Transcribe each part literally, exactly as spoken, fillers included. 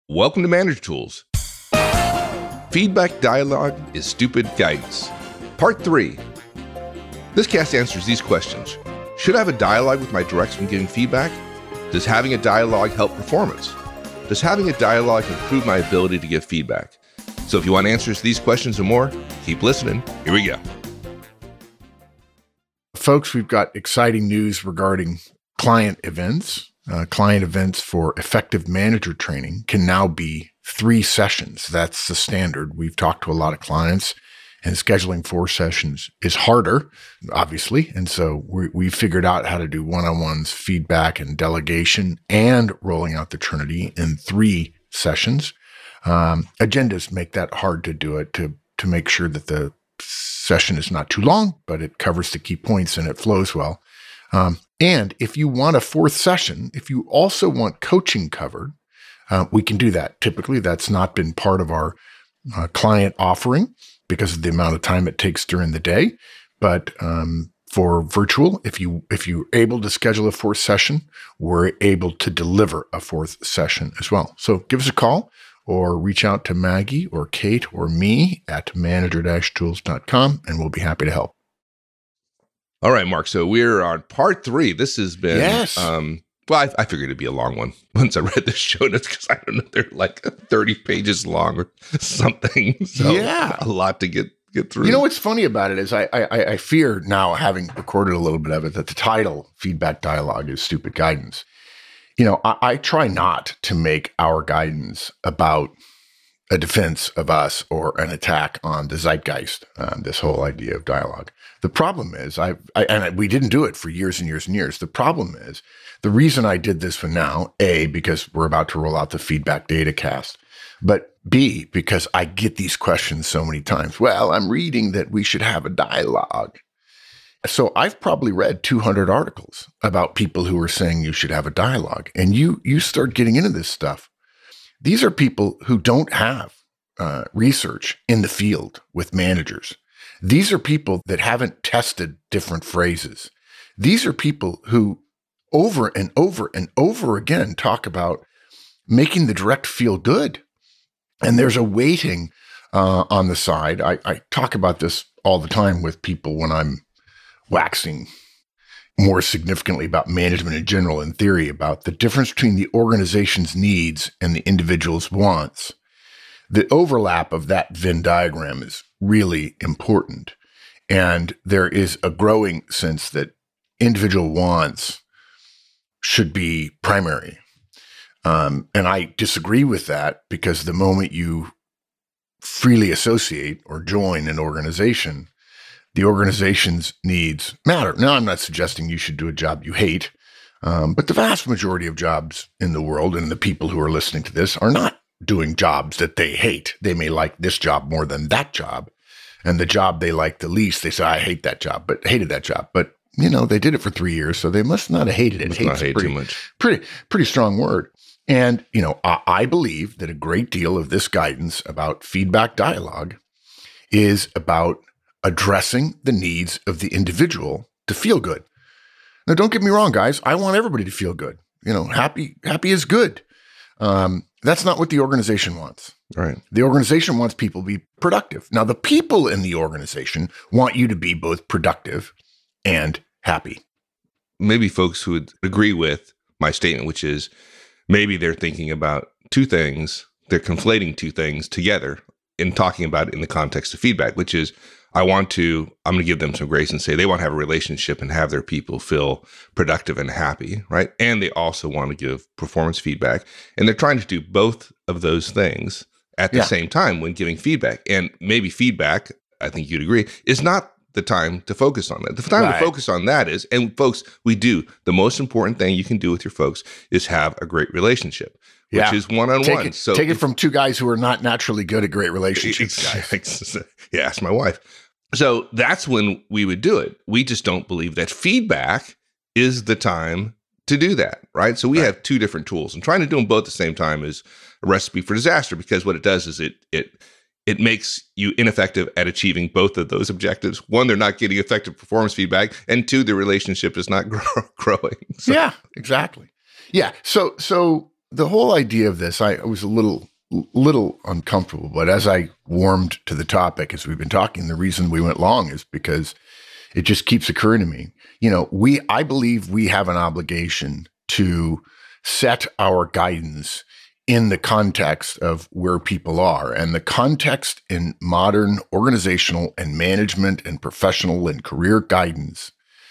Welcome to Manager Tools. Feedback dialogue is stupid guidance. Part three. This cast answers these questions. Should I have a dialogue with my directs when giving feedback? Does having a dialogue help performance? Does having a dialogue improve my ability to give feedback? So if you want answers to these questions and more, keep listening. Here we go. Folks, we've got exciting news regarding client events. Uh, client events for effective manager training can now be three sessions. That's the standard. We've talked to a lot of clients, and scheduling four sessions is harder, obviously. And so we, we figured out how to do one-on-ones, feedback, and delegation, and rolling out the Trinity in three sessions. Um, agendas make that hard to do it, to, to make sure that the session is not too long, but it covers the key points and it flows well. Um, and if you want a fourth session, if you also want coaching covered, uh, we can do that. Typically, that's not been part of our uh, client offering because of the amount of time it takes during the day. But um, for virtual, if you if you're able to schedule a fourth session, we're able to deliver a fourth session as well. So give us a call or reach out to Maggie or Kate or me at manager dash tools dot com, and we'll be happy to help. All right, Mark. So we're on part three. This has been, yes. um, well, I, I figured it'd be a long one once I read the show notes because I don't know, they're like thirty pages long or something. So yeah. A lot to get, get through. You know what's funny about it is I, I I fear now, having recorded a little bit of it, that the title, Feedback Dialogue, is stupid guidance. You know, I, I try not to make our guidance about a defense of us or an attack on the zeitgeist, um, this whole idea of dialogue. The problem is, I, I and I, we didn't do it for years and years and years. The problem is, the reason I did this for now, A, because we're about to roll out the feedback data cast, but B, because I get these questions so many times. Well, I'm reading that we should have a dialogue. So I've probably read two hundred articles about people who are saying you should have a dialogue. And you you start getting into this stuff. These are people who don't have uh, research in the field with managers. These are people that haven't tested different phrases. These are people who over and over and over again talk about making the direct feel good. And there's a weighting uh, on the side. I, I talk about this all the time with people when I'm waxing more significantly about management in general, in theory, about the difference between the organization's needs and the individual's wants. The overlap of that Venn diagram is really important. And there is a growing sense that individual wants should be primary. Um, and I disagree with that, because the moment you freely associate or join an organization, the organization's needs matter. Now, I'm not suggesting you should do a job you hate, um, but the vast majority of jobs in the world, and the people who are listening to this, are not doing jobs that they hate. They may like this job more than that job. And the job they like the least, they say, I hate that job, but hated that job. But, you know, they did it for three years, so they must not have hated it. Must not hate pretty, too much. Pretty, pretty strong word. And, you know, I, I believe that a great deal of this guidance about feedback dialogue is about addressing the needs of the individual to feel good. Now, don't get me wrong, guys. I want everybody to feel good. You know, happy, happy is good. Um, that's not what the organization wants. Right. The organization wants people to be productive. Now, the people in the organization want you to be both productive and happy. Maybe folks who would agree with my statement, which is maybe they're thinking about two things. They're conflating two things together and talking about it in the context of feedback, which is, I want to, I'm going to give them some grace and say they want to have a relationship and have their people feel productive and happy, right? And they also want to give performance feedback. And they're trying to do both of those things at the Yeah. same time when giving feedback. And maybe feedback, I think you'd agree, is not the time to focus on that. The time Right. to focus on that is, and folks, we do, the most important thing you can do with your folks is have a great relationship, which Yeah. is one-on-one. Take it, So take it from two guys who are not naturally good at great relationships, guys. Yeah, ask my wife. So that's when we would do it. We just don't believe that feedback is the time to do that, right? So we Right. have two different tools, and trying to do them both at the same time is a recipe for disaster, because what it does is it it it makes you ineffective at achieving both of those objectives. One, they're not getting effective performance feedback, and two, the relationship is not grow- growing. So, Yeah, exactly. Yeah. So, so the whole idea of this, I, I was a little little uncomfortable, but as I warmed to the topic, as we've been talking, the reason we went long is because it just keeps occurring to me. You know, we I believe we have an obligation to set our guidance in the context of where people are. And the context in modern organizational and management and professional and career guidance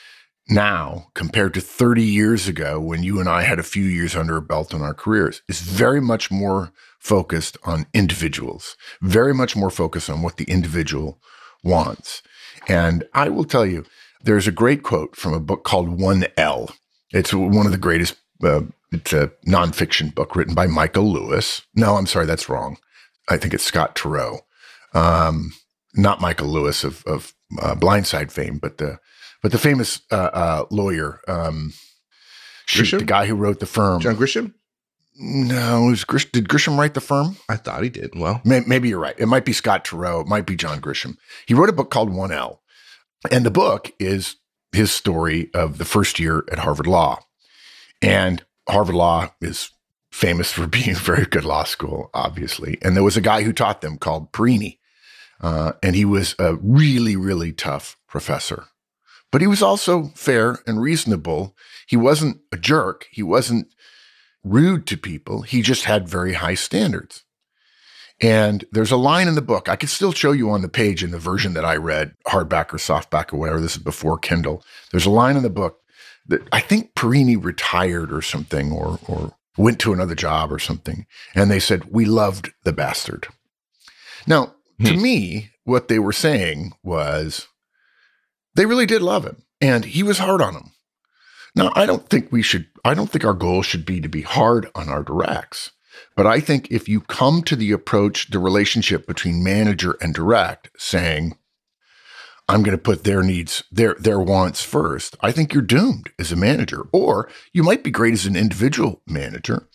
now, compared to thirty years ago when you and I had a few years under our belt in our careers, is very much more focused on individuals, very much more focused on what the individual wants. And I will tell you, there's a great quote from a book called one L. It's one of the greatest, uh, it's a nonfiction book written by Michael Lewis. No, I'm sorry, that's wrong. I think it's Scott Turow. Um, not Michael Lewis of, of uh, Blindside fame, but the but the famous uh, uh, lawyer, um, shoot, the guy who wrote The Firm. John Grisham? No, it was Grish- did Grisham write The Firm? I thought he did. Well, May- maybe you're right. It might be Scott Turow. It might be John Grisham. He wrote a book called one L. And the book is his story of the first year at Harvard Law. And Harvard Law is famous for being a very good law school, obviously. And there was a guy who taught them called Perini. Uh, and he was a really, really tough professor. But he was also fair and reasonable. He wasn't a jerk. He wasn't rude to people. He just had very high standards. And there's a line in the book, I could still show you on the page in the version that I read, hardback or softback or whatever, this is before Kindle. There's a line in the book that I think Perini retired or something, or, or went to another job or something. And they said, we loved the bastard. Now, to hmm. me, what they were saying was they really did love him and he was hard on them. Now, I don't think we should, I don't think our goal should be to be hard on our directs. But I think if you come to the approach, the relationship between manager and direct, saying, I'm going to put their needs, their their wants first, I think you're doomed as a manager. Or you might be great as an individual manager,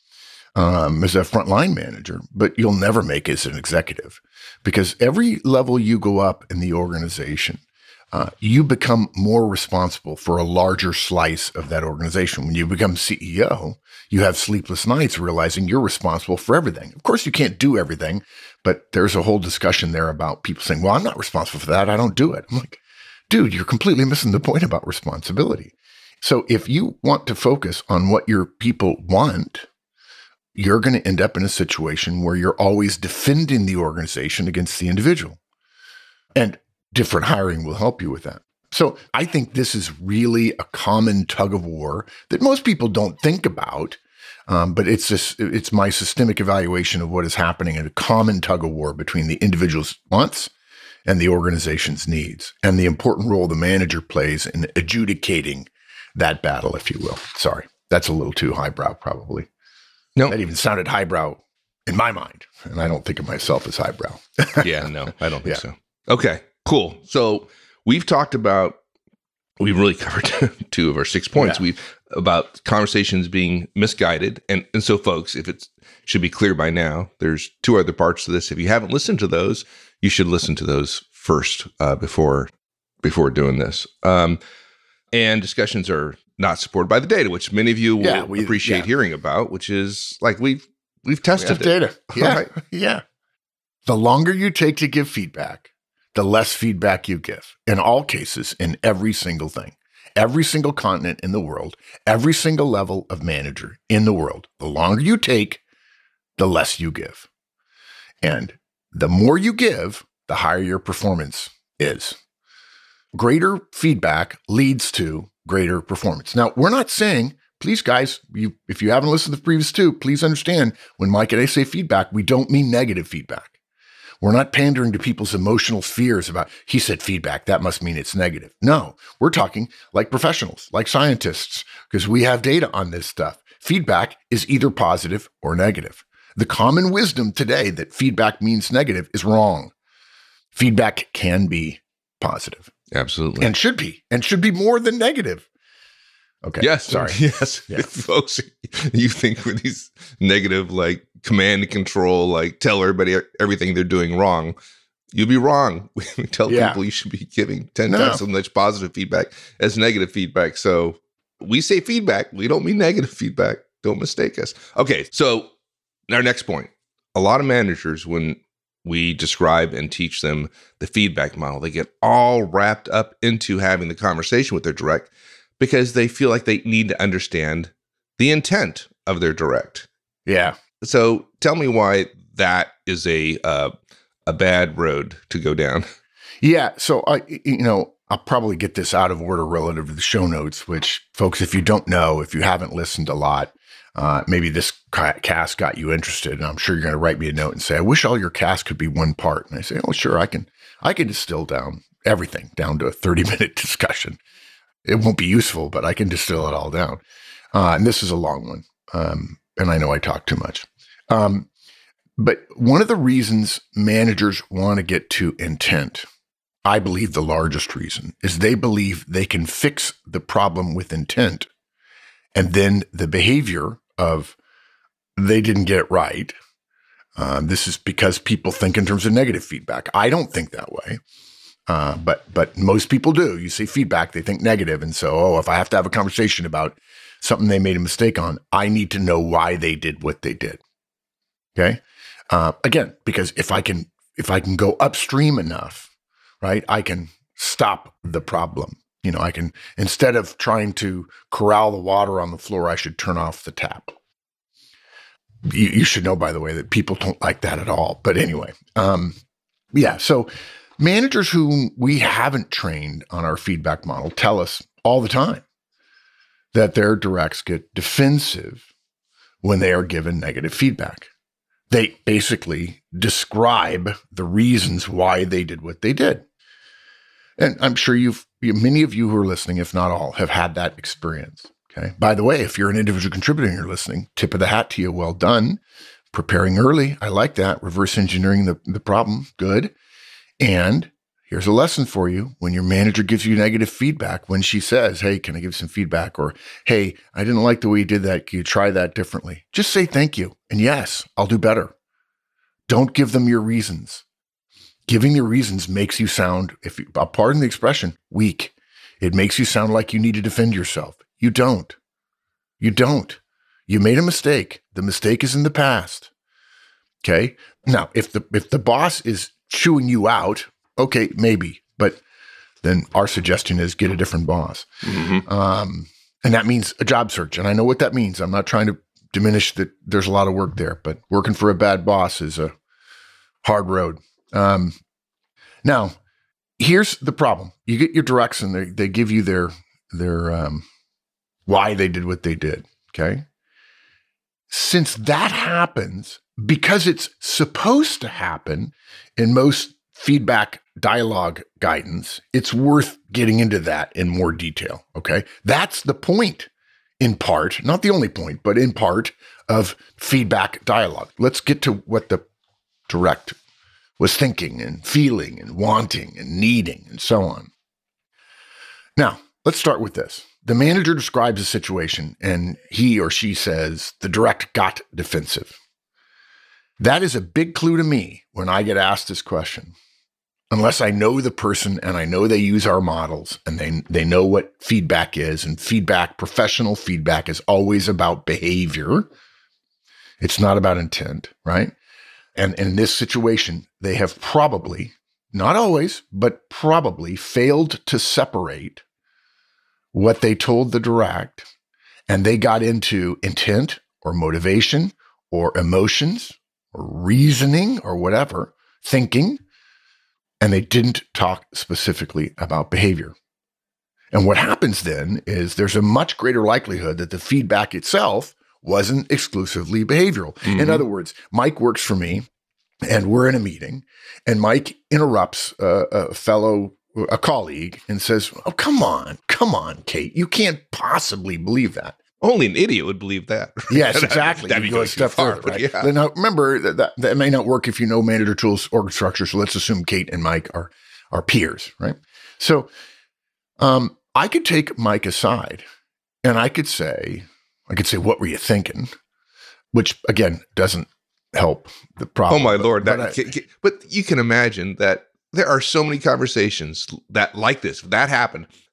um, as a frontline manager, but you'll never make it as an executive. Because every level you go up in the organization, Uh, you become more responsible for a larger slice of that organization. When you become C E O, you have sleepless nights realizing you're responsible for everything. Of course, you can't do everything, but there's a whole discussion there about people saying, well, I'm not responsible for that. I don't do it. I'm like, dude, you're completely missing the point about responsibility. So if you want to focus on what your people want, you're going to end up in a situation where you're always defending the organization against the individual. And different hiring will help you with that. So I think this is really a common tug of war that most people don't think about, um, but it's just, it's my systemic evaluation of what is happening in a common tug of war between the individual's wants and the organization's needs, and the important role the manager plays in adjudicating that battle, if you will. Sorry, that's a little too highbrow, probably. No, that even sounded highbrow in my mind, and I don't think of myself as highbrow. Yeah, no, I don't think yeah. so. Okay. Cool. So we've talked about, we've really covered two of our six points. Yeah. We've about conversations being misguided. And, and so folks, if it should be clear by now, there's two other parts to this. If you haven't listened to those, you should listen to those first uh, before, before doing this. Um, and discussions are not supported by the data, which many of you will yeah, we, appreciate yeah. hearing about, which is like we've, we've tested we have it. Data. Yeah. Right? Yeah. The longer you take to give feedback, the less feedback you give, in all cases, in every single thing, every single continent in the world, every single level of manager in the world. The longer you take, the less you give. And the more you give, the higher your performance is. Greater feedback leads to greater performance. Now, we're not saying, please, guys, you, if you haven't listened to the previous two, please understand when Mike and I say feedback, we don't mean negative feedback. We're not pandering to people's emotional fears about, he said feedback, that must mean it's negative. No, we're talking like professionals, like scientists, because we have data on this stuff. Feedback is either positive or negative. The common wisdom today that feedback means negative is wrong. Feedback can be positive. Absolutely. And should be, and should be more than negative. Okay. Yes. Sorry. Yes. Yeah. Folks, you think with these negative, like command and control, like tell everybody everything they're doing wrong, you'll be wrong. We tell yeah. people you should be giving ten no. times as much positive feedback as negative feedback. So we say feedback. We don't mean negative feedback. Don't mistake us. Okay, so our next point. A lot of managers, when we describe and teach them the feedback model, they get all wrapped up into having the conversation with their direct because they feel like they need to understand the intent of their direct. Yeah. So tell me why that is a uh, a bad road to go down. Yeah. So I, you know, I'll probably get this out of order relative to the show notes, which, folks, if you don't know, if you haven't listened a lot, uh, maybe this ca- cast got you interested, and I'm sure you're going to write me a note and say, I wish all your cast could be one part. And I say, oh, sure, I can, I can distill down everything down to a thirty minute discussion. It won't be useful, but I can distill it all down. Uh, and this is a long one. Um, and I know I talk too much. Um, but one of the reasons managers want to get to intent, I believe the largest reason, is they believe they can fix the problem with intent. And then the behavior of they didn't get it right. Um, this is because people think in terms of negative feedback. I don't think that way. Uh, but but most people do. You say feedback, they think negative. And so, oh, if I have to have a conversation about something they made a mistake on, I need to know why they did what they did. Okay. Uh, again, because if I can if I can go upstream enough, right, I can stop the problem. You know, I can, instead of trying to corral the water on the floor, I should turn off the tap. You, you should know, by the way, that people don't like that at all. But anyway, um, yeah. So managers whom we haven't trained on our feedback model tell us all the time that their directs get defensive when they are given negative feedback. They basically describe the reasons why they did what they did. And I'm sure you've, many of you who are listening, if not all, have had that experience. Okay. By the way, if you're an individual contributor and you're listening, tip of the hat to you. Well done. Preparing early. I like that. Reverse engineering the, the problem. Good. And here's a lesson for you. When your manager gives you negative feedback, when she says, hey, can I give some feedback? Or, hey, I didn't like the way you did that. Can you try that differently? Just say thank you. And yes, I'll do better. Don't give them your reasons. Giving your reasons makes you sound, if you, pardon the expression, weak. It makes you sound like you need to defend yourself. You don't. You don't. You made a mistake. The mistake is in the past. Okay. Now, if the if the boss is chewing you out, okay, maybe. But then our suggestion is get a different boss. Mm-hmm. Um, and that means a job search. And I know what that means. I'm not trying to diminish that there's a lot of work there, but working for a bad boss is a hard road. Um, now, here's the problem. You get your directs and they, they give you their, their, um, why they did what they did. Okay. Since that happens, because it's supposed to happen in most feedback dialogue guidance, it's worth getting into that in more detail. Okay. That's the point, in part, not the only point, but in part of feedback dialogue. Let's get to what the direct was thinking and feeling and wanting and needing and so on. Now, let's start with this. The manager describes a situation and he or she says the direct got defensive. That is a big clue to me when I get asked this question. Unless I know the person and I know they use our models and they, they know what feedback is, and feedback, professional feedback, is always about behavior. It's not about intent, right? And in this situation, they have probably, not always, but probably failed to separate what they told the direct, and they got into intent or motivation or emotions or reasoning or whatever, thinking, and they didn't talk specifically about behavior. And what happens then is there's a much greater likelihood that the feedback itself wasn't exclusively behavioral. Mm-hmm. In other words, Mike works for me and we're in a meeting and Mike interrupts a, a fellow, a colleague, and says, oh, come on, come on, Kate, you can't possibly believe that. Only an idiot would believe that. Yes, exactly. That'd be you go a step further, right? Yeah. Now, remember that, that that may not work if you know manager tools, org structure. So let's assume Kate and Mike are are peers, right? So um, I could take Mike aside, and I could say, I could say, "What were you thinking?" Which again doesn't help the problem. Oh my but, lord! But, that, I, can, can, but you can imagine that there are so many conversations that like this. If that happened,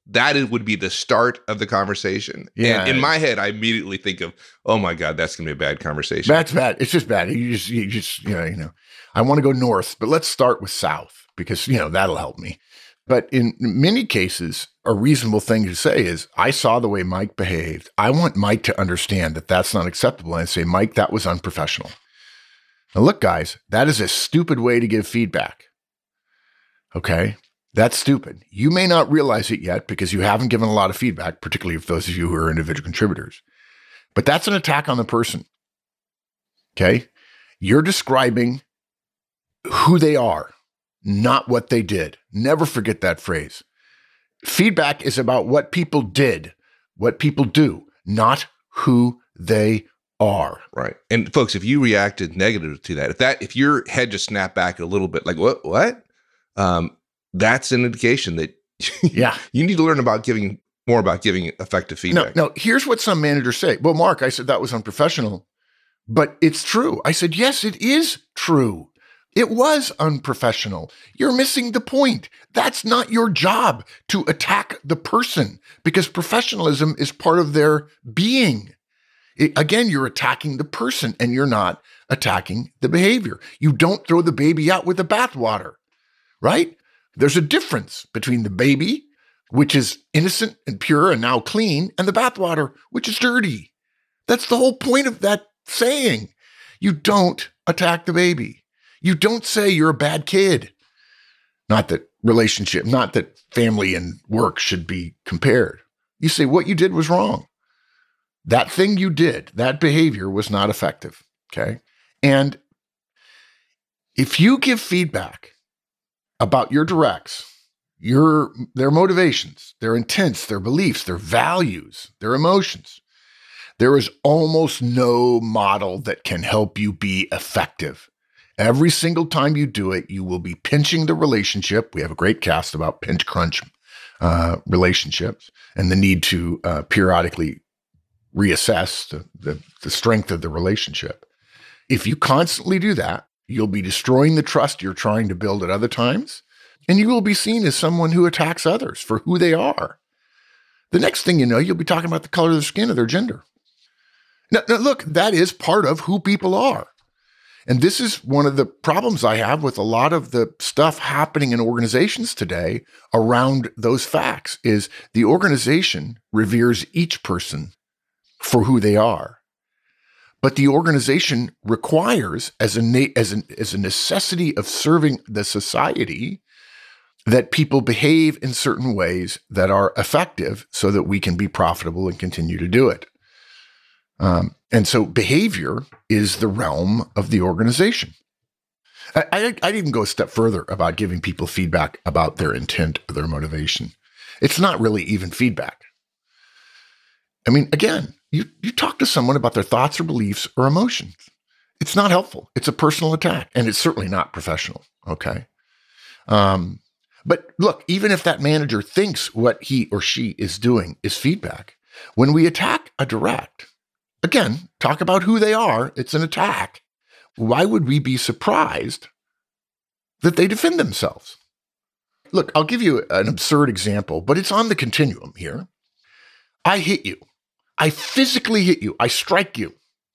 that is, would be the start of the conversation. Yeah. And in my head, I immediately think of, oh my God, that's going to be a bad conversation. That's bad. It's just bad. You just, you just, you know, you know, I want to go north, but let's start with south because, you know, that'll help me. But in many cases, a reasonable thing to say is, I saw the way Mike behaved. I want Mike to understand that that's not acceptable. And I say, Mike, that was unprofessional. Now, look, guys, that is a stupid way to give feedback. Okay? That's stupid. You may not realize it yet because you haven't given a lot of feedback, particularly if those of you who are individual contributors. But that's an attack on the person. Okay? You're describing who they are, not what they did. Never forget that phrase. Feedback is about what people did, what people do, not who they are. Right. And folks, if you reacted negative to that, if that, if your head just snapped back a little bit, like what, what? Um, that's an indication that yeah, you need to learn about giving more about giving effective feedback. No, no, here's what some managers say. Well, Mark, I said that was unprofessional, but it's true. I said, yes, it is true. It was unprofessional. You're missing the point. That's not your job to attack the person because professionalism is part of their being. It, again, you're attacking the person and you're not attacking the behavior. You don't throw the baby out with the bathwater, right? There's a difference between the baby, which is innocent and pure and now clean, and the bathwater, which is dirty. That's the whole point of that saying. You don't attack the baby. You don't say you're a bad kid. Not that relationship, not that family and work should be compared. You say what you did was wrong. That thing you did, that behavior was not effective, okay? And if you give feedback about your directs, your their motivations, their intents, their beliefs, their values, their emotions, there is almost no model that can help you be effective. Every single time you do it, you will be pinching the relationship. We have a great cast about pinch crunch uh, relationships and the need to uh, periodically reassess the, the, the strength of the relationship. If you constantly do that, you'll be destroying the trust you're trying to build at other times, and you will be seen as someone who attacks others for who they are. The next thing you know, you'll be talking about the color of their skin or their gender. Now, now look, that is part of who people are. And this is one of the problems I have with a lot of the stuff happening in organizations today around those facts is the organization reveres each person for who they are. But the organization requires, as a, na- as, an, as a necessity of serving the society, that people behave in certain ways that are effective so that we can be profitable and continue to do it. Um, and so behavior is the realm of the organization. I, I, I'd even go a step further about giving people feedback about their intent or their motivation. It's not really even feedback. I mean, again, you, you talk to someone about their thoughts or beliefs or emotions. It's not helpful. It's a personal attack, and it's certainly not professional, okay? Um, but look, even if that manager thinks what he or she is doing is feedback, when we attack a direct, again, talk about who they are, it's an attack. Why would we be surprised that they defend themselves? Look, I'll give you an absurd example, but it's on the continuum here. I hit you. I physically hit you. I strike you.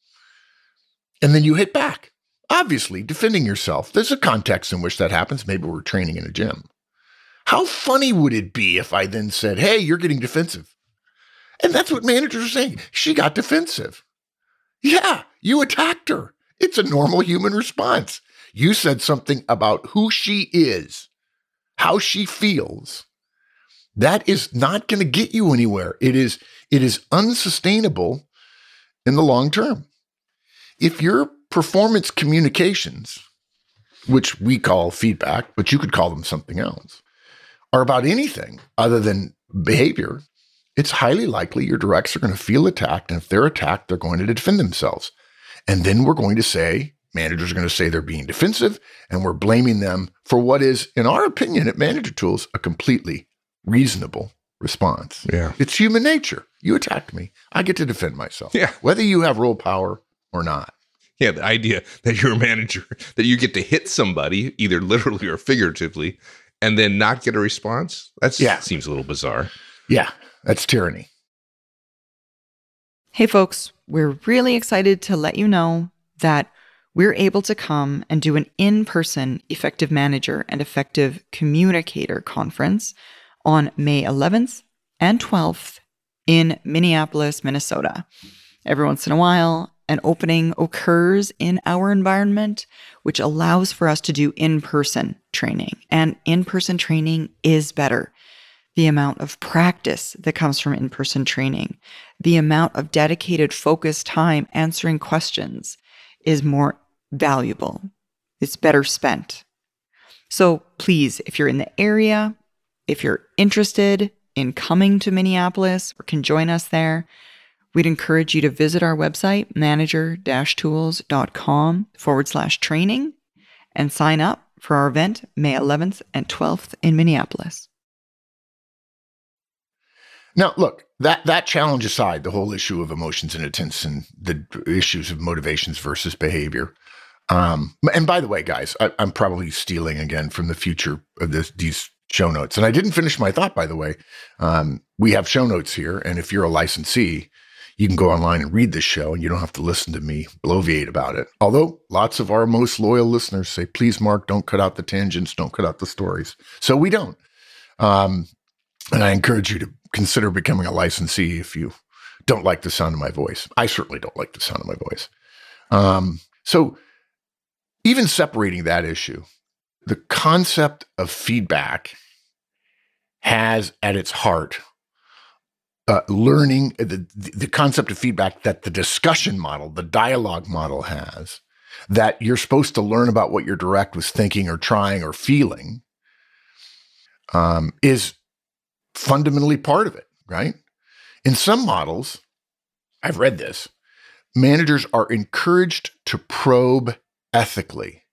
And then you hit back. Obviously, defending yourself. There's a context in which that happens. Maybe we're training in a gym. How funny would it be if I then said, hey, you're getting defensive? And that's what managers are saying. She got defensive. Yeah, you attacked her. It's a normal human response. You said something about who she is, how she feels. That is not going to get you anywhere. It is, it is unsustainable in the long term. If your performance communications, which we call feedback, but you could call them something else, are about anything other than behavior, it's highly likely your directs are going to feel attacked. And if they're attacked, they're going to defend themselves. And then we're going to say, managers are going to say they're being defensive, and we're blaming them for what is, in our opinion at Manager Tools, a completely reasonable response. Yeah. It's human nature. You attacked me. I get to defend myself. Yeah. Whether you have role power or not. Yeah, the idea that you're a manager, that you get to hit somebody, either literally or figuratively, and then not get a response, that Yeah. seems a little bizarre. Yeah, that's tyranny. Hey folks, we're really excited to let you know that we're able to come and do an in-person Effective Manager and Effective Communicator conference on May eleventh and twelfth in Minneapolis, Minnesota. Every once in a while, an opening occurs in our environment, which allows for us to do in-person training. And in-person training is better. The amount of practice that comes from in-person training, the amount of dedicated, focused time answering questions is more valuable. It's better spent. So please, if you're in the area, if you're interested in coming to Minneapolis or can join us there, we'd encourage you to visit our website, manager-tools.com forward slash training, and sign up for our event May eleventh and twelfth in Minneapolis. Now, look, that, that challenge aside, the whole issue of emotions and intents and the issues of motivations versus behavior. Um, and by the way, guys, I, I'm probably stealing again from the future of this, these show notes. And I didn't finish my thought, by the way. Um, we have show notes here. And if you're a licensee, you can go online and read this show and you don't have to listen to me bloviate about it. Although lots of our most loyal listeners say, please, Mark, don't cut out the tangents, don't cut out the stories. So we don't. Um, and I encourage you to consider becoming a licensee if you don't like the sound of my voice. I certainly don't like the sound of my voice. Um, so even separating that issue, the concept of feedback has at its heart uh, learning, the, the concept of feedback that the discussion model, the dialogue model has, that you're supposed to learn about what your direct was thinking or trying or feeling, um, is fundamentally part of it, right? In some models, I've read this, managers are encouraged to probe ethically.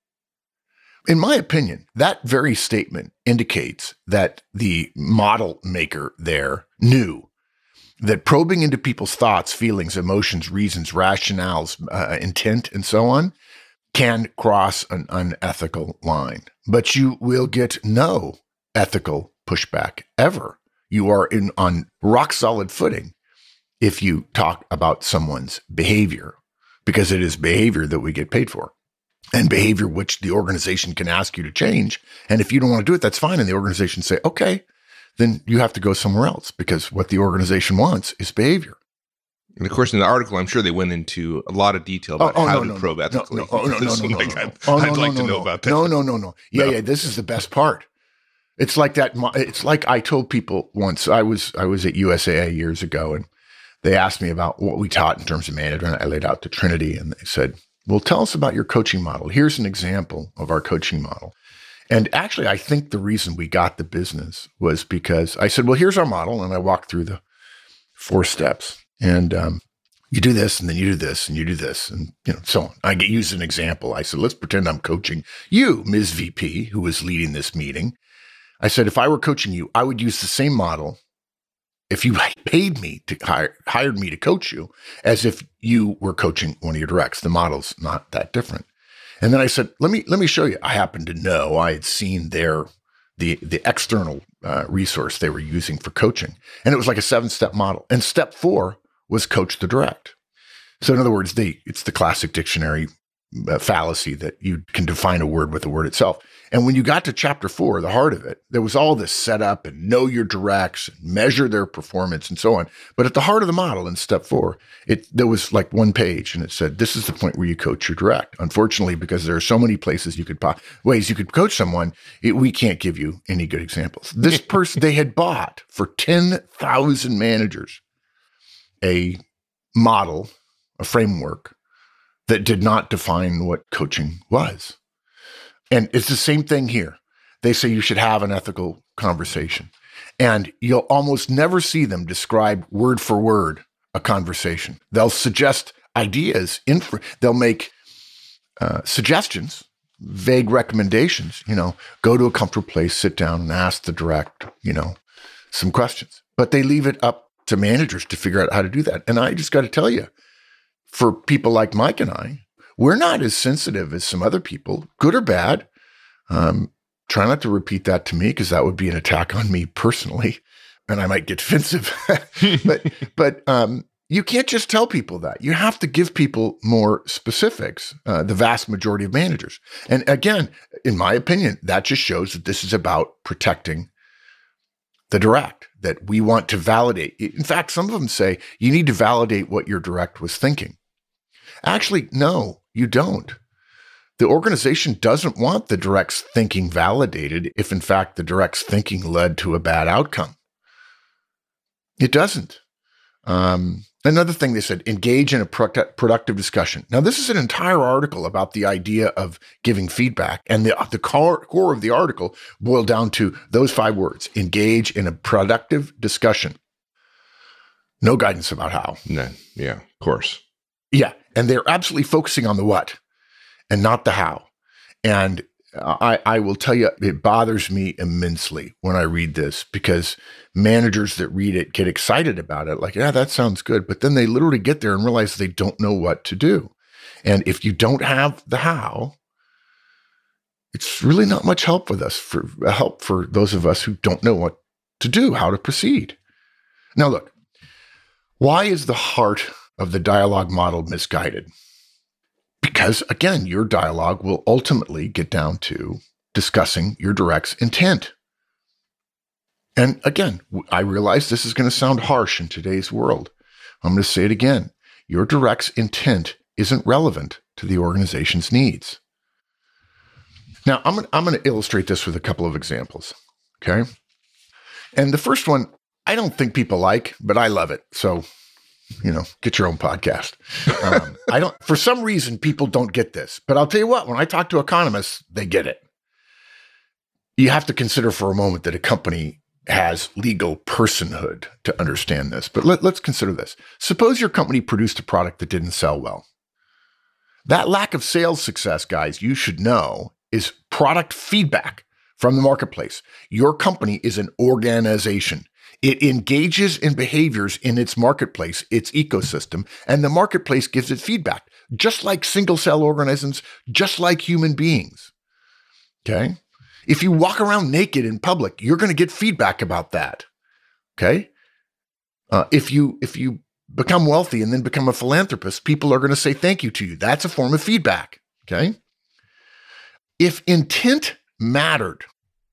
In my opinion, that very statement indicates that the model maker there knew that probing into people's thoughts, feelings, emotions, reasons, rationales, uh, intent, and so on can cross an unethical line. But you will get no ethical pushback ever. You are in on rock solid footing if you talk about someone's behavior, because it is behavior that we get paid for and behavior which the organization can ask you to change. And if you don't want to do it, that's fine. And the organization say, okay, then you have to go somewhere else because what the organization wants is behavior. And of course, in the article, I'm sure they went into a lot of detail about oh, oh, how no, to no, probe no, ethically. No, no, no, no, no, no, like no. I'd, Oh, no, I'd like no, to no, know no. about that. No, no, no, no. Yeah, No. yeah. This is the best part. It's like that. It's like I told people once. I was I was at U S A A years ago, and they asked me about what we taught in terms of management. I laid out the Trinity, and they said, "Well, tell us about your coaching model. Here's an example of our coaching model." And actually, I think the reason we got the business was because I said, "Well, here's our model," and I walked through the four steps, and um, you do this, and then you do this, and you do this, and you know, so on. I get used an example. I said, "Let's pretend I'm coaching you, Miz V P, who was leading this meeting." I said, if I were coaching you, I would use the same model if you paid me to hire, hired me to coach you as if you were coaching one of your directs. The model's not that different. And then I said, let me, let me show you. I happen to know I had seen their, the, the external uh, resource they were using for coaching. And it was like a seven step model. And step four was coach the direct. So in other words, they, it's the classic dictionary uh, fallacy that you can define a word with the word itself. And when you got to chapter four, the heart of it, there was all this setup and know your directs and measure their performance and so on. But at the heart of the model in step four, it there was like one page and it said, this is the point where you coach your direct. Unfortunately, because there are so many places you could, ways you could coach someone, it, we can't give you any good examples. This person, they had bought for ten thousand managers a model, a framework that did not define what coaching was. And it's the same thing here. They say you should have an ethical conversation. And you'll almost never see them describe word for word a conversation. They'll suggest ideas. Inf- they'll make uh, suggestions, vague recommendations, you know, go to a comfortable place, sit down and ask the direct, you know, some questions. But they leave it up to managers to figure out how to do that. And I just got to tell you, for people like Mike and I, we're not as sensitive as some other people, good or bad. Um, try not to repeat that to me because that would be an attack on me personally. and I might get defensive, but but um, you can't just tell people that. You have to give people more specifics, uh, the vast majority of managers. And again, in my opinion, that just shows that this is about protecting the direct, that we want to validate. In fact, some of them say you need to validate what your direct was thinking. Actually, no, you don't. The organization doesn't want the direct's thinking validated if, in fact, the direct's thinking led to a bad outcome. It doesn't. Um, another thing they said, engage in a pro- productive discussion. Now, this is an entire article about the idea of giving feedback. And the, the core, core of the article boiled down to those five words, engage in a productive discussion. No guidance about how. No, yeah, of course. Yeah. And they're absolutely focusing on the what and not the how. And I, I will tell you, it bothers me immensely when I read this because managers that read it get excited about it. Like, yeah, that sounds good. But then they literally get there and realize they don't know what to do. And if you don't have the how, it's really not much help with us for help for those of us who don't know what to do, how to proceed. Now, look, why is the heart of the dialogue model misguided? Because, again, your dialogue will ultimately get down to discussing your direct's intent. And again, I realize this is going to sound harsh in today's world. I'm going to say it again. Your direct's intent isn't relevant to the organization's needs. Now, I'm going to, I'm going to illustrate this with a couple of examples, okay? And the first one, I don't think people like, but I love it. So, you know, get your own podcast. Um, I don't, for some reason, people don't get this, but I'll tell you what, when I talk to economists, they get it. You have to consider for a moment that a company has legal personhood to understand this, but let, let's consider this. Suppose your company produced a product that didn't sell well. That lack of sales success, guys, you should know, is product feedback from the marketplace. Your company is an organization. It engages in behaviors in its marketplace, its ecosystem, and the marketplace gives it feedback, just like single-cell organisms, just like human beings. Okay? If you walk around naked in public, you're going to get feedback about that. Okay? Uh, if you if you become wealthy and then become a philanthropist, people are going to say thank you to you. That's a form of feedback. Okay? If intent mattered,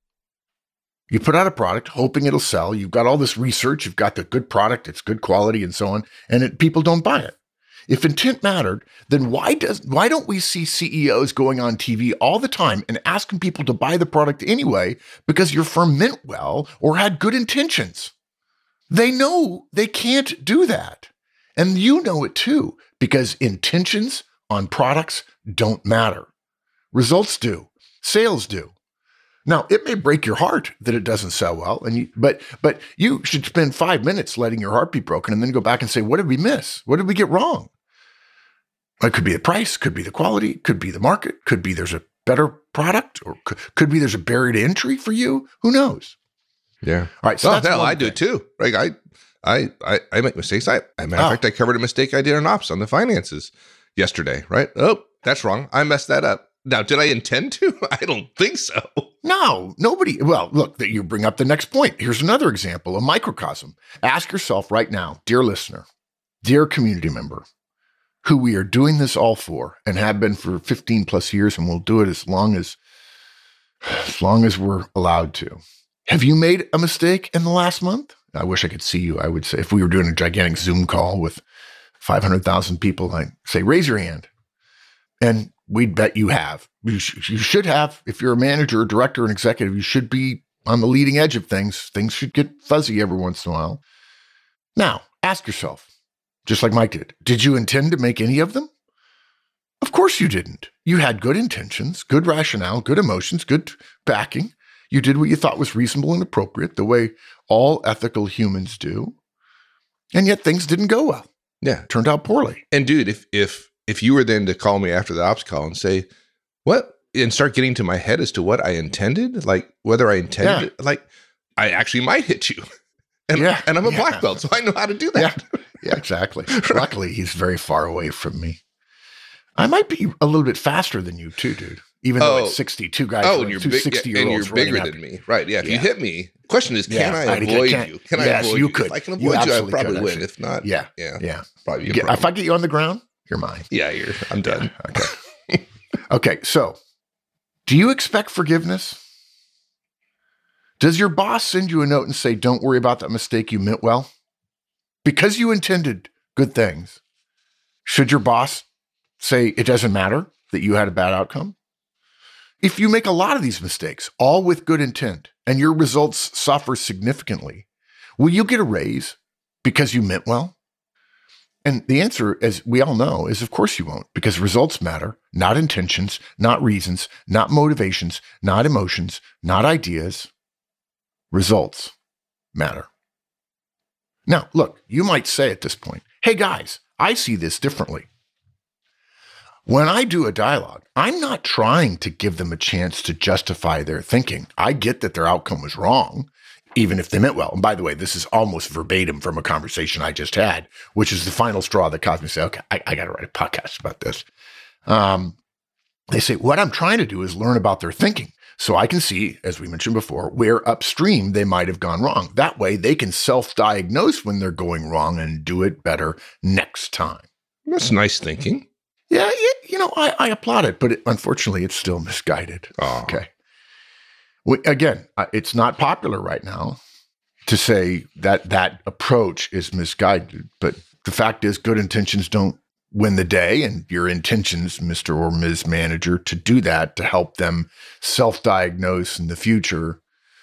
you put out a product hoping it'll sell. You've got all this research. You've got the good product. It's good quality and so on. And it, people don't buy it. If intent mattered, then why does why don't we see C E Os going on T V all the time and asking people to buy the product anyway because your firm meant well or had good intentions? They know they can't do that. And you know it too, because intentions on products don't matter. Results do. Sales do. Now, it may break your heart that it doesn't sell well, and you, but but you should spend five minutes letting your heart be broken and then go back and say, what did we miss? What did we get wrong? It could be the price, could be the quality, could be the market, could be there's a better product, or could, could be there's a barrier to entry for you. Who knows? Yeah. All right. So oh, that's hell, I thing. do it too. Like I, I, I, I make mistakes. I, as a matter of Oh. fact, I covered a mistake I did on ops on the finances yesterday. Right? Oh, that's wrong. I messed that up. Now, did I intend to? I don't think so. No, nobody. Well, look, that you bring up the next point. Here's another example, a microcosm. Ask yourself right now, dear listener, dear community member, who we are doing this all for and have been for fifteen plus years, and we'll do it as long as, as long as we're allowed to. Have you made a mistake in the last month? I wish I could see you. I would say if we were doing a gigantic Zoom call with five hundred thousand people, I'd say, raise your hand. And we'd bet you have. You, sh- you should have. If you're a manager, a director, an executive, you should be on the leading edge of things. Things should get fuzzy every once in a while. Now, ask yourself, just like Mike did, did you intend to make any of them? Of course you didn't. You had good intentions, good rationale, good emotions, good backing. You did what you thought was reasonable and appropriate, the way all ethical humans do. And yet things didn't go well. Yeah. Turned out poorly. And dude, if if if you were then to call me after the ops call and say, what, and start getting to my head as to what I intended, like whether I intended, Yeah. like I actually might hit you. And, Yeah. and I'm a Yeah. black belt, so I know how to do that. Yeah, yeah, exactly. Luckily, he's very far away from me. I might be a little bit faster than you too, dude. Even though Oh. it's sixty, two guys, Oh, and you're two big, sixty and year you're olds bigger than me, right? Yeah. If Yeah. you hit me, the question is, can Yeah, I I avoid can't- you? Can yes, I avoid you you? could. If I can You avoid you, I absolutely probably could, win. actually. If not, Yeah, yeah, yeah. probably be a Yeah, problem. if I get you on the ground, you're mine. yeah, you're. I'm done. Okay. Okay. So, do you expect forgiveness? Does your boss send you a note and say, "Don't worry about that mistake. You meant well," because you intended good things? Should your boss say it doesn't matter that you had a bad outcome? If you make a lot of these mistakes, all with good intent, and your results suffer significantly, will you get a raise because you meant well? And the answer, as we all know, is of course you won't, because results matter, not intentions, not reasons, not motivations, not emotions, not ideas. Results matter. Now, look, you might say at this point, hey guys, I see this differently. When I do a dialogue, I'm not trying to give them a chance to justify their thinking. I get that their outcome was wrong, even if they meant well. And by the way, this is almost verbatim from a conversation I just had, which is the final straw that caused me to say, okay, I, I got to write a podcast about this. Um, they say, what I'm trying to do is learn about their thinking so I can see, as we mentioned before, where upstream they might have gone wrong. That way they can self-diagnose when they're going wrong and do it better next time. That's nice thinking. Yeah, you, you know, I, I applaud it, but it, unfortunately, it's still misguided. Oh. Okay. We, again, uh, it's not popular right now to say that that approach is misguided, but the fact is good intentions don't win the day, and your intentions, Mister or Miz Manager, to do that, to help them self-diagnose in the future,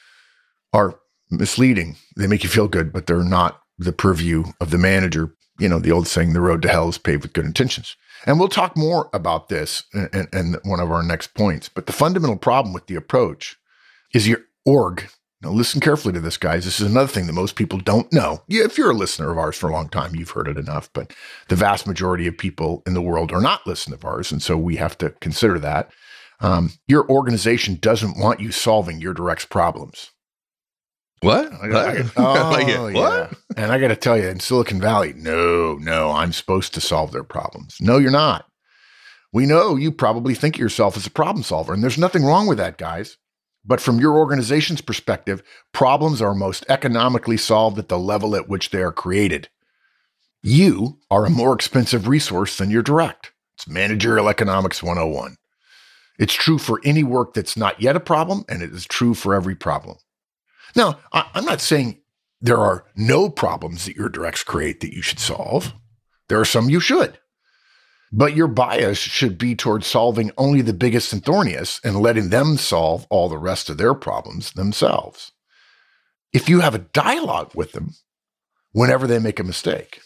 are misleading. They make you feel good, but they're not the purview of the manager. You know, the old saying, the road to hell is paved with good intentions. And we'll talk more about this in, in one of our next points. But the fundamental problem with the approach is your org. Now, listen carefully to this, guys. This is another thing that most people don't know. Yeah, if you're a listener of ours for a long time, you've heard it enough. But the vast majority of people in the world are not listeners of ours. And so we have to consider that. Um, your organization doesn't want you solving your direct's problems. What? I got, I got, oh, Like it. yeah. What? And I got to tell you, in Silicon Valley, no, no, I'm supposed to solve their problems. No, you're not. We know you probably think of yourself as a problem solver, and there's nothing wrong with that, guys. But from your organization's perspective, problems are most economically solved at the level at which they are created. You are a more expensive resource than your direct. It's managerial economics one oh one. It's true for any work that's not yet a problem, and it is true for every problem. Now, I, I'm not saying there are no problems that your directs create that you should solve. There are some you should. But your bias should be towards solving only the biggest and thorniest and letting them solve all the rest of their problems themselves. If you have a dialogue with them whenever they make a mistake.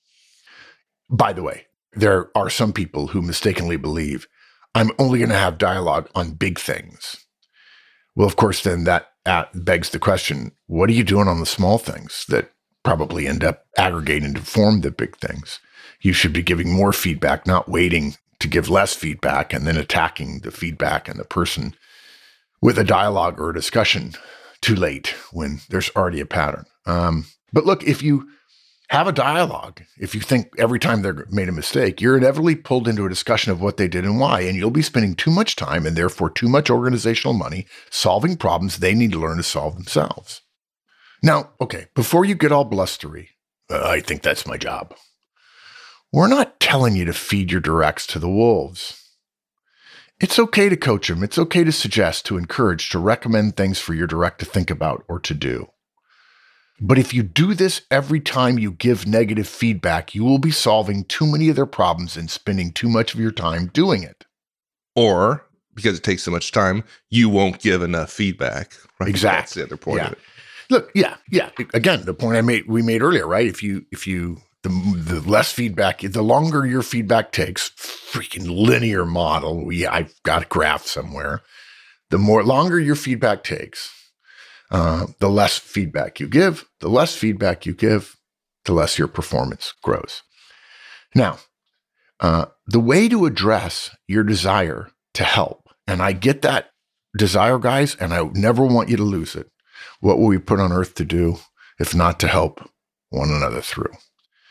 By the way, there are some people who mistakenly believe I'm only going to have dialogue on big things. Well, of course, then that at, begs the question, what are you doing on the small things that probably end up aggregating to form the big things? You should be giving more feedback, not waiting to give less feedback and then attacking the feedback and the person with a dialogue or a discussion too late when there's already a pattern. Um, but look, if you have a dialogue, if you think every time they're made a mistake, you're inevitably pulled into a discussion of what they did and why, and you'll be spending too much time and therefore too much organizational money solving problems they need to learn to solve themselves. Now, okay, before you get all blustery, uh, I think that's my job. We're not telling you to feed your directs to the wolves. It's okay to coach them. It's okay to suggest, to encourage, to recommend things for your direct to think about or to do. But if you do this every time you give negative feedback, you will be solving too many of their problems and spending too much of your time doing it. Or because it takes so much time, you won't give enough feedback. Right? Exactly. That's the other point Yeah. of it. Look, yeah, yeah. Again, the point I made, we made earlier, right? If you, if you, the, the less feedback, the longer your feedback takes, freaking linear model. We, I've got a graph somewhere. The more longer your feedback takes, uh, the less feedback you give. The less feedback you give, the less your performance grows. Now, uh, the way to address your desire to help, and I get that desire, guys, and I never want you to lose it. What were we put on earth to do if not to help one another through?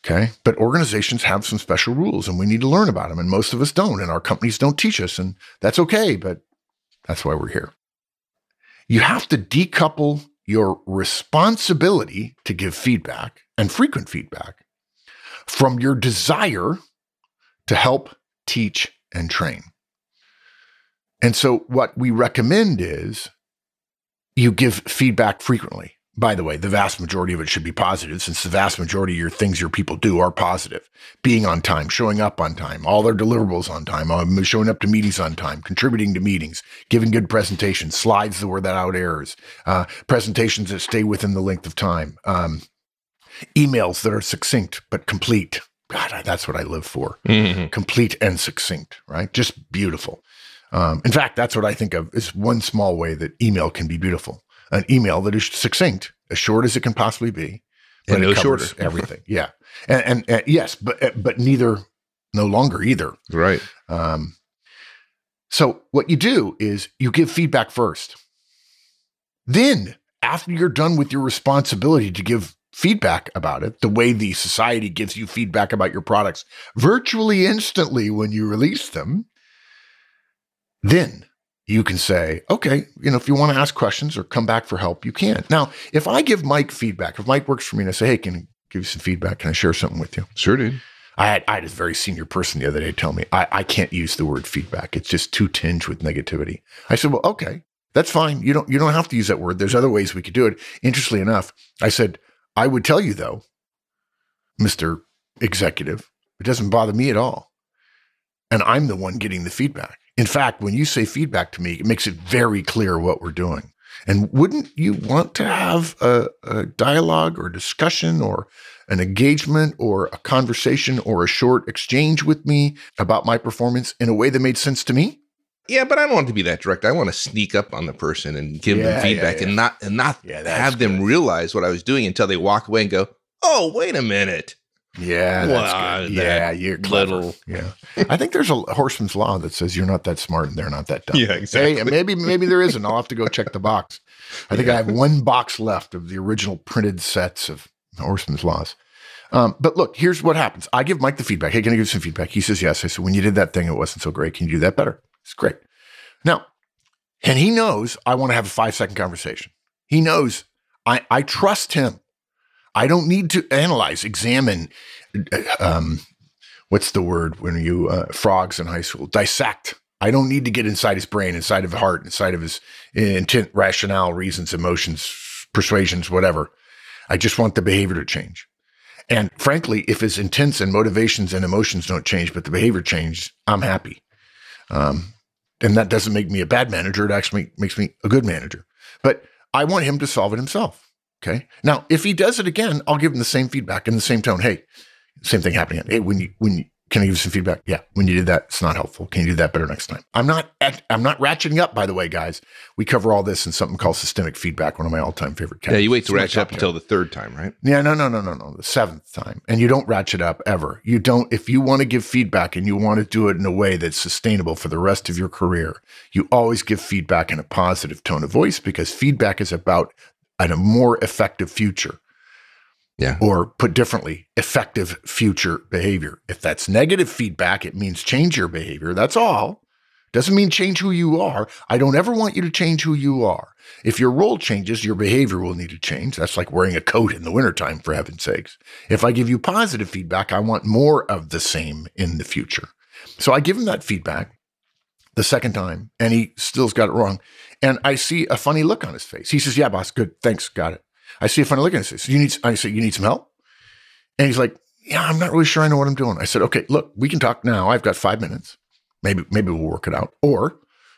Okay. But organizations have some special rules and we need to learn about them. And most of us don't. And our companies don't teach us. And that's okay. But that's why we're here. You have to decouple your responsibility to give feedback and frequent feedback from your desire to help, teach, and train. And so what we recommend is you give feedback frequently. By the way, the vast majority of it should be positive, since the vast majority of your things your people do are positive. Being on time, showing up on time, all their deliverables on time, um, showing up to meetings on time, contributing to meetings, giving good presentations, slides that were without errors, uh, presentations that stay within the length of time, um, emails that are succinct but complete. God, that's what I live for. Mm-hmm. Complete and succinct, right? Just beautiful. Um, in fact, that's what I think of as one small way that email can be beautiful. An email that is succinct, as short as it can possibly be, but and no it covers shorter. everything. Yeah, and, and, and yes, but but neither, no longer either. Right. Um, so what you do is you give feedback first. Then, after you're done with your responsibility to give feedback about it, the way the society gives you feedback about your products virtually instantly when you release them, then you can say, okay, you know, if you want to ask questions or come back for help, you can. Now, if I give Mike feedback, if Mike works for me and I say, hey, can I give you some feedback? Can I share something with you? Sure, dude. I had, I had a very senior person the other day tell me, I, I can't use the word feedback. It's just too tinged with negativity. I said, well, okay, that's fine. You don't, you don't have to use that word. There's other ways we could do it. Interestingly enough, I said, I would tell you though, Mister Executive, it doesn't bother me at all. And I'm the one getting the feedback. In fact, when you say feedback to me, it makes it very clear what we're doing. And wouldn't you want to have a, a dialogue or discussion or an engagement or a conversation or a short exchange with me about my performance in a way that made sense to me? Yeah, but I don't want to be that direct. I want to sneak up on the person and give Yeah, them feedback yeah, yeah. and not and not Yeah, that's have them good. realize what I was doing until they walk away and go, oh, wait a minute. Yeah, that's Well, good. that Yeah, you're clever. little- Yeah, I think there's a horseman's law that says you're not that smart and they're not that dumb. Yeah, exactly. Hey, maybe maybe there isn't. I'll have to go check the box. I think I have one box left of the original printed sets of horseman's laws. Um, but look, here's what happens. I give Mike the feedback. Hey, can I give you some feedback? He says yes. I said, when you did that thing, it wasn't so great. Can you do that better? It's great. Now, and he knows I want to have a five second conversation. He knows I, I trust him. I don't need to analyze, examine, um, what's the word when you, uh, frogs in high school, dissect. I don't need to get inside his brain, inside of his heart, inside of his intent, rationale, reasons, emotions, persuasions, whatever. I just want the behavior to change. And frankly, if his intents and motivations and emotions don't change, but the behavior changes, I'm happy. Um, and that doesn't make me a bad manager. It actually makes me a good manager. But I want him to solve it himself. Okay. Now, if he does it again, I'll give him the same feedback in the same tone. Hey, same thing happening. Hey, when you, when you, can I give you some feedback? Yeah. When you did that, it's not helpful. Can you do that better next time? I'm not, I'm not ratcheting up, by the way, guys. We cover all this in something called systemic feedback, one of my all-time favorite Yeah, you wait to It's ratchet my up top until the third time, right? Yeah, no, no, no, no, no. The seventh time. And you don't ratchet up ever. You don't, if you want to give feedback and you want to do it in a way that's sustainable for the rest of your career, you always give feedback in a positive tone of voice, because feedback is about a more effective future. Yeah. Or put differently, effective future behavior. If that's negative feedback, it means change your behavior. That's all. Doesn't mean change who you are. I don't ever want you to change who you are. If your role changes, your behavior will need to change. That's like wearing a coat in the wintertime, for heaven's sakes. If I give you positive feedback, I want more of the same in the future. So I give him that feedback the second time, and he still's got it wrong. And I see a funny look on his face. He says, yeah, boss, good, thanks, got it. I see a funny look on his face. You need, I say, you need some help? And he's like, yeah, I'm not really sure I know what I'm doing. I said, okay, look, we can talk now. I've got five minutes. Maybe, maybe we'll work it out. Or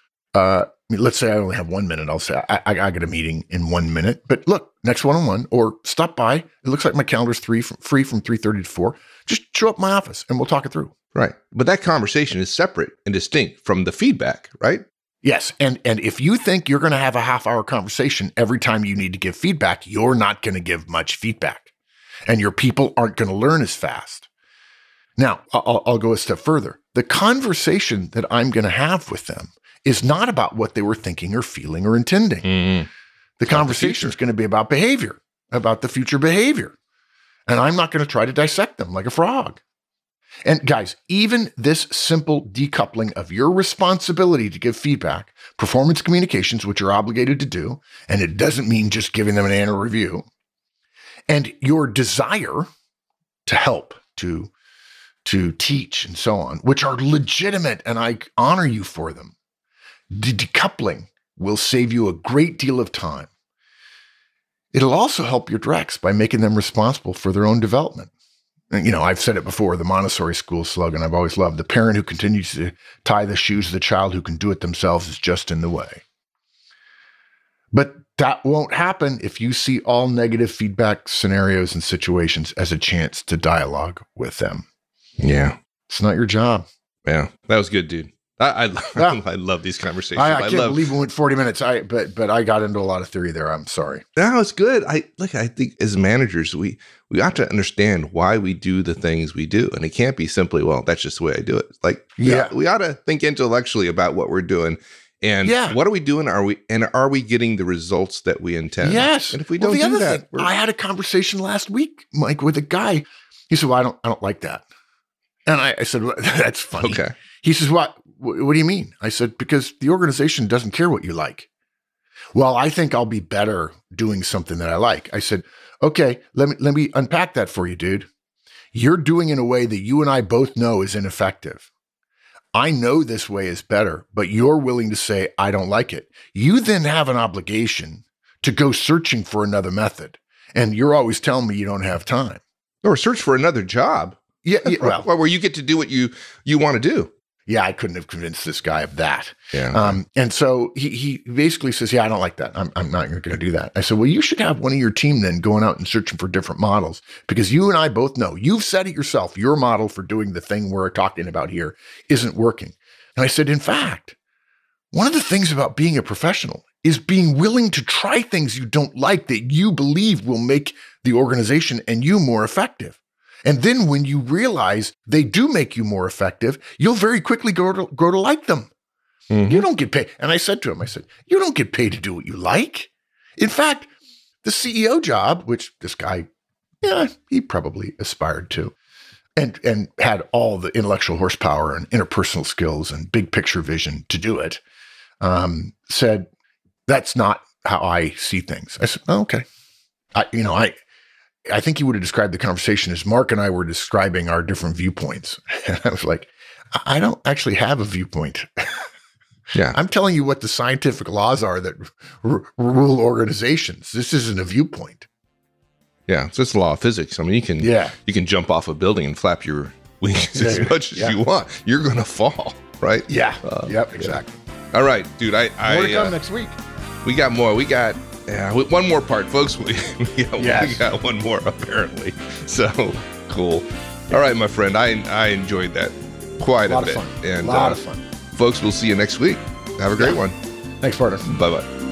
uh, let's say I only have one minute. I'll say, I, I, I got a meeting in one minute. But look, next one-on-one, or stop by. It looks like my calendar's three from, free from three thirty to four. Just show up in my office and we'll talk it through. Right. But that conversation is separate and distinct from the feedback, right? Yes. And, and if you think you're going to have a half hour conversation every time you need to give feedback, you're not going to give much feedback, and your people aren't going to learn as fast. Now, I'll, I'll go a step further. The conversation that I'm going to have with them is not about what they were thinking or feeling or intending. Mm-hmm. The conversation is going to be about behavior, about the future behavior. And I'm not going to try to dissect them like a frog. And guys, even this simple decoupling of your responsibility to give feedback, performance communications, which you're obligated to do, and it doesn't mean just giving them an annual review, and your desire to help, to, to teach and so on, which are legitimate, and I honor you for them. De- decoupling will save you a great deal of time. It'll also help your directs by making them responsible for their own development. You know, I've said it before, the Montessori school slogan I've always loved: the parent who continues to tie the shoes of the child who can do it themselves is just in the way. But that won't happen if you see all negative feedback scenarios and situations as a chance to dialogue with them. Yeah. It's not your job. Yeah. That was good, dude. I I, Yeah. I love these conversations. I, I can't love, believe we went forty minutes. I but but I got into a lot of theory there. I'm sorry. No, it's good. I look, I think as managers, we we ought to understand why we do the things we do. And it can't be simply, well, that's just the way I do it. Like, Yeah. we ought to think intellectually about what we're doing. And Yeah. what are we doing? Are we and are we getting the results that we intend? Yes. And if we Well, don't the do other that, thing, we're- I had a conversation last week, Mike, with a guy. He said, "Well, I don't, I don't like that." And I, I said, well, "That's funny." okay. He says, "What? What do you mean?" I said, "Because the organization doesn't care what you like." "Well, I think I'll be better doing something that I like." I said, "Okay, let me let me unpack that for you, dude. You're doing in a way that you and I both know is ineffective. I know this way is better, but you're willing to say, I don't like it. You then have an obligation to go searching for another method. And you're always telling me you don't have time." Or search for another job. Yeah, yeah well, where you get to do what you you want to do. yeah, I couldn't have convinced this guy of that. Yeah. Um, and so he he basically says, "Yeah, I don't like that. I'm I'm not going to do that." I said, "Well, you should have one of your team then going out and searching for different models, because you and I both know, you've said it yourself, your model for doing the thing we're talking about here isn't working." And I said, "In fact, one of the things about being a professional is being willing to try things you don't like that you believe will make the organization and you more effective. And then when you realize they do make you more effective, you'll very quickly grow to, grow to like them." Mhm. You don't get paid. And I said to him, I said, "You don't get paid to do what you like. In fact, the C E O job," which this guy, yeah, he probably aspired to, and, and had all the intellectual horsepower and interpersonal skills and big picture vision to do it, um, said, "That's not how I see things." I said, "Oh, okay." I, you know, I, I think he would have described the conversation as Mark and I were describing our different viewpoints. And I was like, I don't actually have a viewpoint. Yeah. I'm telling you what the scientific laws are that r- rule organizations. This isn't a viewpoint. Yeah. So it's the law of physics. I mean, you can Yeah. you can jump off a building and flap your wings as Yeah, much as yeah. you want. You're gonna fall, right? Yeah. Uh, yep. Exactly. All right, dude. I, I More to come uh, next week. we got more. We got yeah, we- one more part, folks. We, we, got, Yes. we got one more apparently. So cool. All right, my friend. I I enjoyed that quite A a, lot bit. of fun. And a lot uh, of fun. folks, we'll see you next week. Have a great Yeah. one. Thanks, partner. Bye bye.